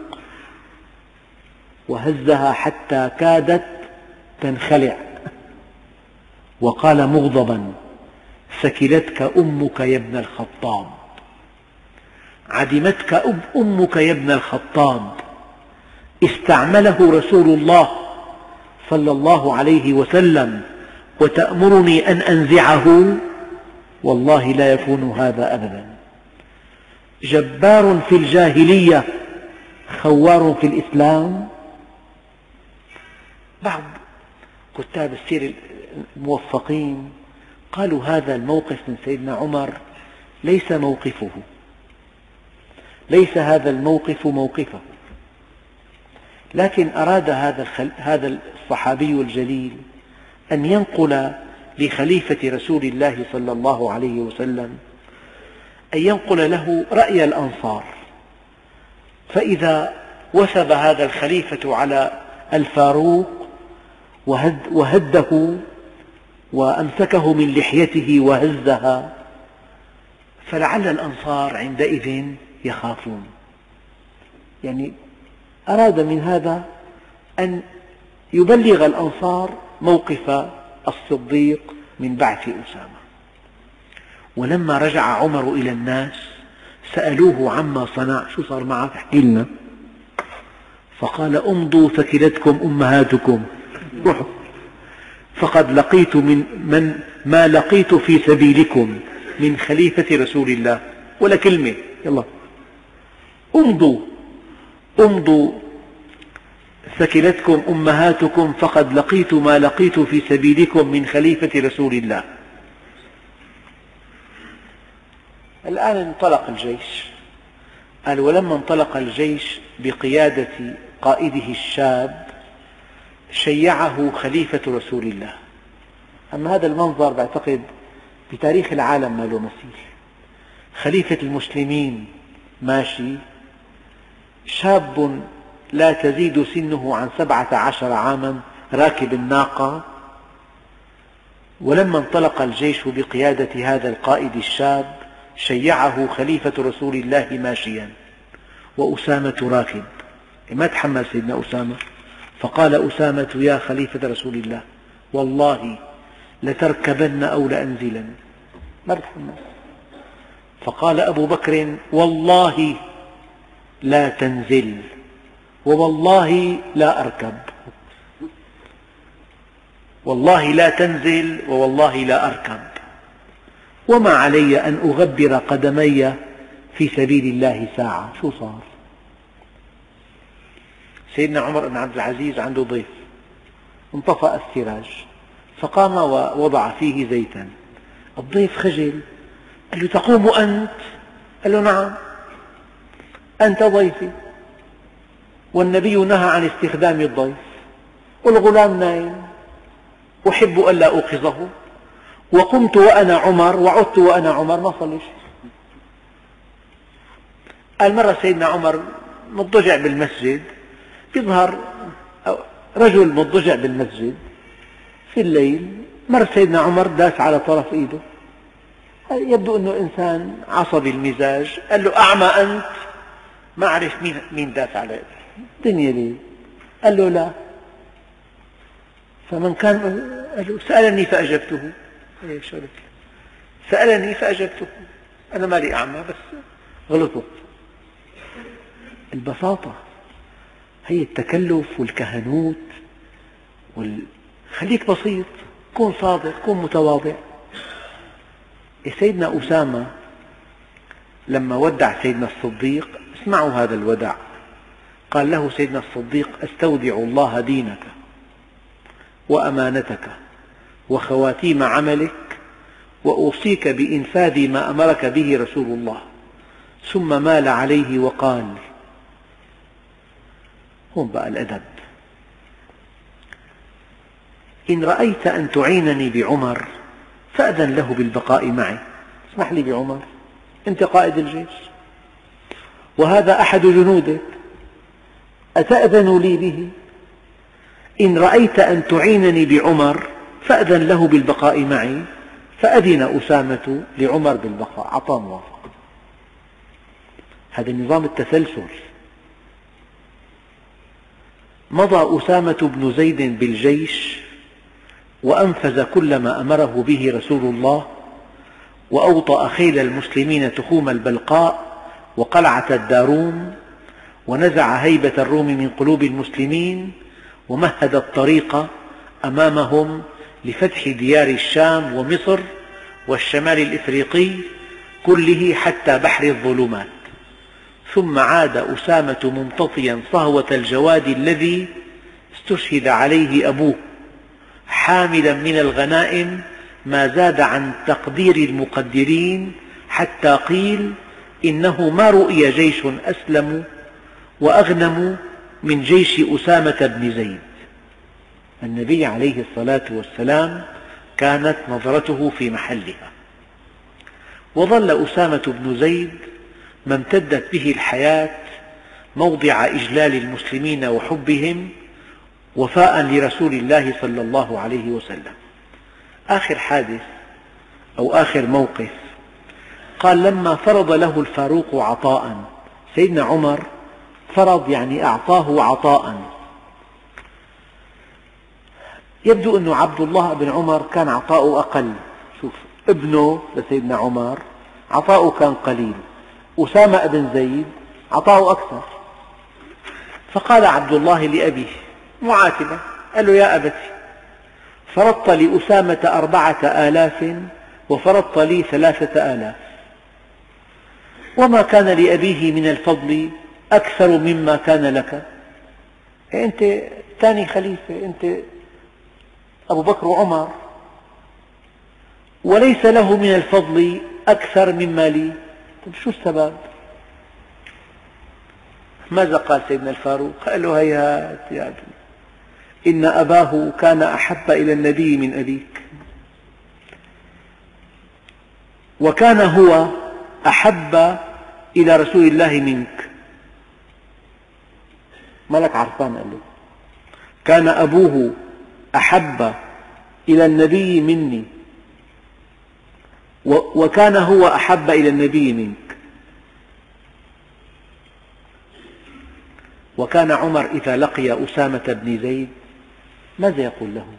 وهزها حتى كادت تنخلع، وقال مغضبا: ثكلتك أمك يا ابن الخطاب، عدمتك أمك يا ابن الخطاب، استعمله رسول الله صلى الله عليه وسلم وتأمرني أن أنزعه؟ والله لا يكون هذا أبدا. جبار في الجاهلية خوار في الإسلام. بعض كتاب السير الموفقين قالوا هذا الموقف من سيدنا عمر ليس موقفه، ليس هذا الموقف موقفه، لكن أراد هذا الصحابي الجليل أن ينقل لخليفة رسول الله صلى الله عليه وسلم، أن ينقل له رأي الأنصار. فإذا وثب هذا الخليفة على الفاروق وهد وهده وأمسكه من لحيته وهزها، فلعل الأنصار عندئذ يخافون. يعني أراد من هذا أن يبلغ الأنصار موقف الصديق من بعث أسامة. ولما رجع عمر إلى الناس سألوه عما صنع، شو صار معك احكي لنا. فقال امضوا ثكلتكم أمهاتكم، روحوا، فقد لقيت من, من ما لقيت في سبيلكم من خليفة رسول الله، ولا كلمة، يلا امضوا امضوا ثكلتكم أمهاتكم فقد لقيت ما لقيت في سبيلكم من خليفة رسول الله. الآن انطلق الجيش. قال ولما انطلق الجيش بقيادة قائده الشاب شيعه خليفة رسول الله. أما هذا المنظر بعتقد بتاريخ العالم ما له مثيل. خليفة المسلمين ماشي، شاب لا تزيد سنه عن سبعة عشر عاما راكب الناقة. ولما انطلق الجيش بقيادة هذا القائد الشاب شيعه خليفة رسول الله ماشيا وأسامة راكب. ما تحمل سيدنا أسامة، فقال أسامة يا خليفة رسول الله والله لتركبن أو لأنزلن، ما تحمل. فقال أبو بكر والله لا تنزل ووالله لا أركب، والله لا تنزل ووالله لا أركب، وما علي أن أغبر قدمي في سبيل الله ساعة. شو صار؟ سيدنا عمر بن عبد العزيز عنده ضيف، انطفأ السراج فقام ووضع فيه زيتا. الضيف خجل، قال له تقوم أنت؟ قال له نعم، أنت ضيفي والنبي نهى عن استخدام الضيف والغلام نايم، أحب ألا أوقظه، وقمت وأنا عمر وعدت وأنا عمر، ما صار شيء. قال مرة سيدنا عمر مضطجع بالمسجد، يظهر رجل مضطجع بالمسجد في الليل، مر سيدنا عمر داس على طرف إيده، يبدو أنه إنسان عصبي المزاج. قال له أعمى أنت؟ ما أعرف مين مين داس على الدنيا ليه؟ قال له لا. فمن كان قال له سألني فأجبته، سألني فأجبته، أنا مالي أعمى بس غلطت. البساطة هي التكلف والكهنوت وال... خليك بسيط، كن صادق، كن متواضع. سيدنا أسامة لما ودع سيدنا الصديق، اسمعوا هذا الوداع، قال له سيدنا الصديق أستودع الله دينك وأمانتك وخواتيم عملك وأوصيك بإنفاذ ما أمرك به رسول الله. ثم مال عليه وقال، هون بقى الأدب، إن رأيت أن تعينني بعمر فأذن له بالبقاء معي. اسمح لي بعمر، أنت قائد الجيش وهذا أحد جنودك، أتأذن لي به؟ إن رأيت أن تعينني بعمر فأذن له بالبقاء معي. فأذن أسامة لعمر بالبقاء، أعطاه موافقة. هذا نظام التسلسل. مضى أسامة بن زيد بالجيش وأنفذ كل ما أمره به رسول الله، وأوطأ خيل المسلمين تخوم البلقاء وقلعة الداروم، ونزع هيبة الروم من قلوب المسلمين، ومهد الطريق أمامهم لفتح ديار الشام ومصر والشمال الإفريقي كله حتى بحر الظلمات. ثم عاد أسامة ممتطيا صهوة الجواد الذي استشهد عليه أبوه، حاملا من الغنائم ما زاد عن تقدير المقدرين، حتى قيل إنه ما رؤي جيش أسلم وأغنم من جيش أسامة بن زيد. النبي عليه الصلاة والسلام كانت نظرته في محلها. وظل أسامة بن زيد ما امتدت به الحياة موضع إجلال المسلمين وحبهم، وفاء لرسول الله صلى الله عليه وسلم. آخر حادث أو آخر موقف، قال لما فرض له الفاروق عطاء، سيدنا عمر فرض يعني أعطاه عطاء. يبدو أن عبد الله بن عمر كان عطاؤه أقل، شوف ابنه لسيدنا عمر عطاؤه كان قليل، أسامة بن زيد عطاؤه أكثر. فقال عبد الله لأبيه معاتبا، قال له يا أبتي فرضت لأسامة أربعة آلاف وفرضت لي ثلاثة آلاف، وما كان لأبيه من الفضل أكثر مما كان لك، أنت ثاني خليفة، أنت أبو بكر وعمر، وليس له من الفضل أكثر مما لي. طيب شو السبب؟ ماذا قال سيدنا الفاروق؟ قال له هيهات يا ابني، إن أباه كان أحب إلى النبي من أبيك، وكان هو أحب إلى رسول الله منك. مالك عرفان؟ قال له كان أبوه أحب إلى النبي مني، وكان هو أحب إلى النبي منك. وكان عمر إذا لقي أسامة بن زيد ماذا يقول له؟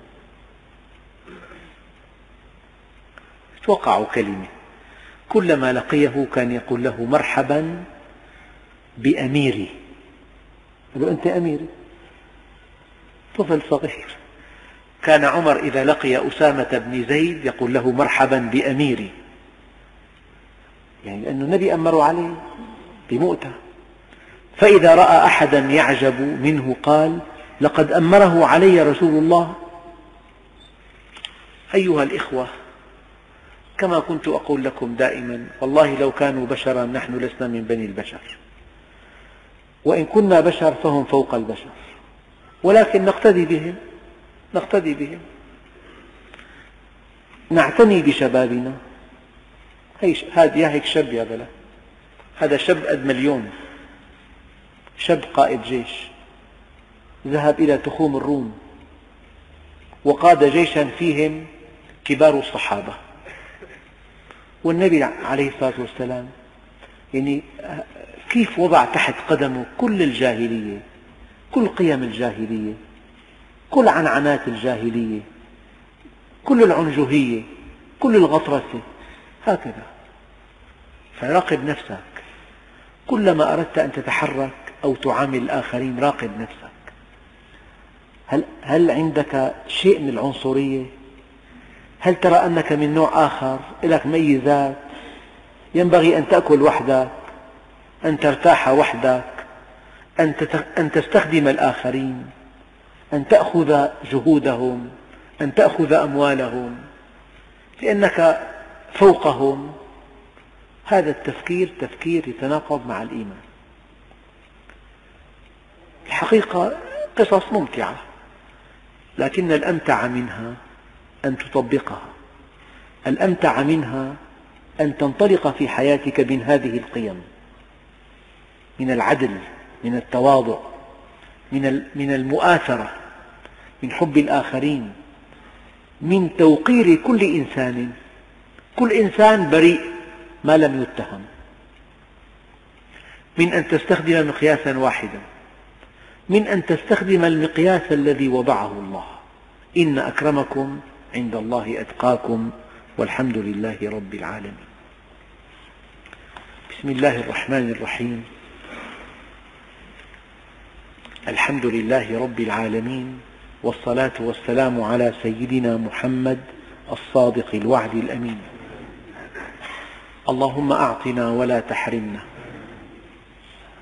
توقعوا كلمة، كلما لقيه كان يقول له مرحبا بأميري. قال له أنت أميري، طفل صغير. كان عمر إذا لقي أسامة بن زيد يقول له مرحبا بأميري، يعني لأن النبي أمره عليه بمؤتة. فإذا رأى أحدا يعجب منه قال لقد أمره علي رسول الله. أيها الإخوة، كما كنت أقول لكم دائما، والله لو كانوا بشرا نحن لسنا من بني البشر، وإن كنا بشر فهم فوق البشر، ولكن نقتدي بهم، نقتدي بهم، نعتني بشبابنا. هذا هيك شاب يا بلا، هذا شاب قد مليون، شاب قائد جيش ذهب إلى تخوم الروم وقاد جيشا فيهم كبار الصحابة، والنبي عليه الصلاة والسلام يعني كيف وضع تحت قدمه كل الجاهلية، كل قيم الجاهلية، كل عنعنات الجاهلية، كل العنجهية، كل الغطرسة، هكذا. فراقب نفسك، كلما أردت أن تتحرك أو تعامل الآخرين راقب نفسك. هل, هل عندك شيء من العنصرية؟ هل ترى أنك من نوع آخر، لك ميزات؟ ينبغي أن تأكل وحدك، أن ترتاح وحدك، أن تستخدم الآخرين، أن تأخذ جهودهم، أن تأخذ أموالهم لأنك فوقهم. هذا التفكير تفكير يتناقض مع الإيمان. الحقيقة قصص ممتعة، لكن الأمتع منها أن تطبقها، الأمتع منها أن تنطلق في حياتك من هذه القيم، من العدل، من التواضع، من المؤاثرة، من حب الآخرين، من توقير كل إنسان. كل إنسان بريء ما لم يتهم، من أن تستخدم مقياسا واحدا، من أن تستخدم المقياس الذي وضعه الله. إن أكرمكم عند الله أتقاكم والحمد لله رب العالمين. بسم الله الرحمن الرحيم. الحمد لله رب العالمين، والصلاة والسلام على سيدنا محمد الصادق الوعد الأمين. اللهم أعطنا ولا تحرمنا،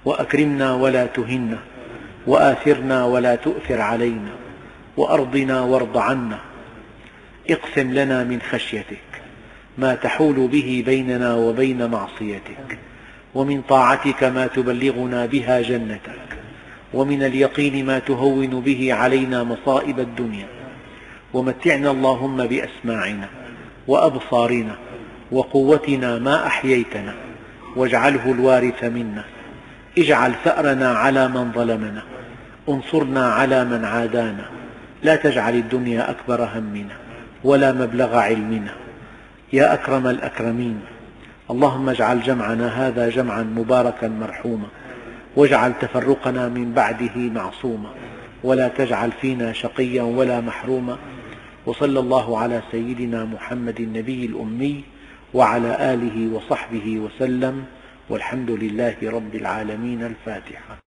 وأكرمنا ولا تهنا، وآثرنا ولا تؤثر علينا، وأرضنا وارض عنا. اقسم لنا من خشيتك ما تحول به بيننا وبين معصيتك، ومن طاعتك ما تبلغنا بها جنتك، ومن اليقين ما تهون به علينا مصائب الدنيا. ومتعنا اللهم بأسماعنا وأبصارنا وقوتنا ما أحييتنا، واجعله الوارث منا، اجعل ثأرنا على من ظلمنا، انصرنا على من عادانا، لا تجعل الدنيا أكبر همنا ولا مبلغ علمنا، يا أكرم الأكرمين. اللهم اجعل جمعنا هذا جمعا مباركا مرحوما، واجعل تفرقنا من بعده معصوما، ولا تجعل فينا شقيا ولا محروما. وصلى الله على سيدنا محمد النبي الأمي وعلى آله وصحبه وسلم، والحمد لله رب العالمين. الفاتحة.